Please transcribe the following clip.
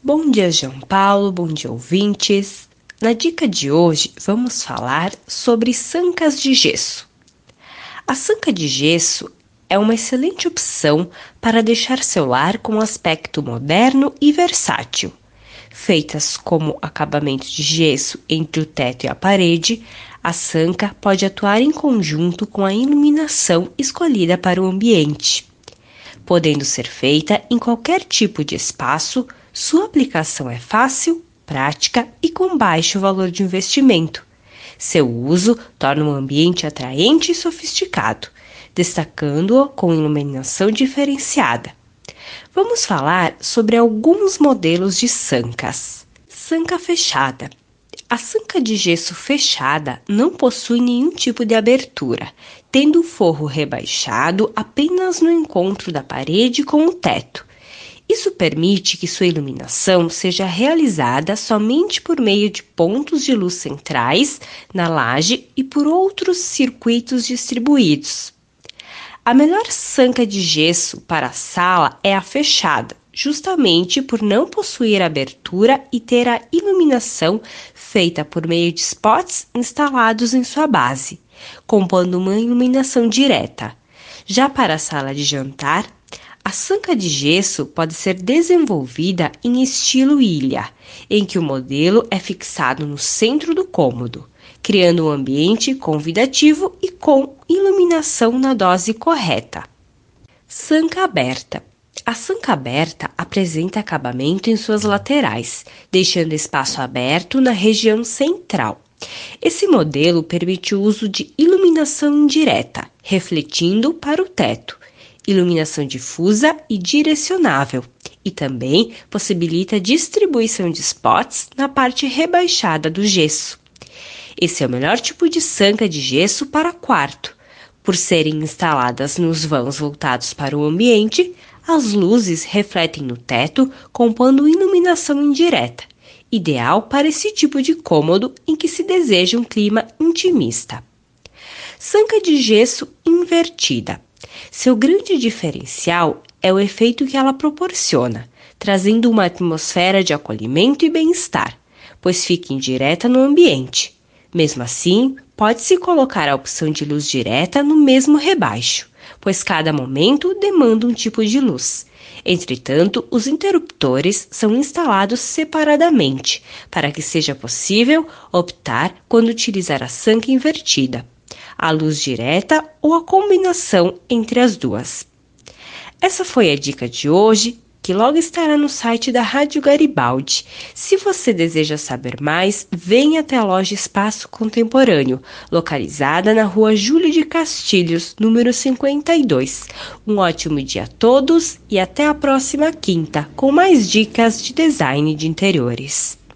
Bom dia, João Paulo, bom dia, ouvintes. Na dica de hoje, vamos falar sobre sancas de gesso. A sanca de gesso é uma excelente opção para deixar seu lar com um aspecto moderno e versátil. Feitas como acabamento de gesso entre o teto e a parede, a sanca pode atuar em conjunto com a iluminação escolhida para o ambiente. Podendo ser feita em qualquer tipo de espaço, sua aplicação é fácil, prática e com baixo valor de investimento. Seu uso torna o ambiente atraente e sofisticado, destacando-o com iluminação diferenciada. Vamos falar sobre alguns modelos de sancas. Sanca fechada. A sanca de gesso fechada não possui nenhum tipo de abertura, tendo o forro rebaixado apenas no encontro da parede com o teto. Isso permite que sua iluminação seja realizada somente por meio de pontos de luz centrais na laje e por outros circuitos distribuídos. A melhor sanca de gesso para a sala é a fechada, justamente por não possuir abertura e ter a iluminação feita por meio de spots instalados em sua base, compondo uma iluminação direta. Já para a sala de jantar, a sanca de gesso pode ser desenvolvida em estilo ilha, em que o modelo é fixado no centro do cômodo, criando um ambiente convidativo e com iluminação na dose correta. Sanca aberta. A sanca aberta apresenta acabamento em suas laterais, deixando espaço aberto na região central. Esse modelo permite o uso de iluminação indireta, refletindo para o teto, iluminação difusa e direcionável, e também possibilita a distribuição de spots na parte rebaixada do gesso. Esse é o melhor tipo de sanca de gesso para quarto. Por serem instaladas nos vãos voltados para o ambiente, as luzes refletem no teto, compondo iluminação indireta, ideal para esse tipo de cômodo em que se deseja um clima intimista. Sanca de gesso invertida. Seu grande diferencial é o efeito que ela proporciona, trazendo uma atmosfera de acolhimento e bem-estar, pois fica indireta no ambiente. Mesmo assim, pode-se colocar a opção de luz direta no mesmo rebaixo, pois cada momento demanda um tipo de luz. Entretanto, os interruptores são instalados separadamente, para que seja possível optar quando utilizar a sanca invertida, a luz direta ou a combinação entre as duas. Essa foi a dica de hoje, que logo estará no site da Rádio Garibaldi. Se você deseja saber mais, venha até a loja Espaço Contemporâneo, localizada na rua Júlio de Castilhos, número 52. Um ótimo dia a todos e até a próxima quinta, com mais dicas de design de interiores.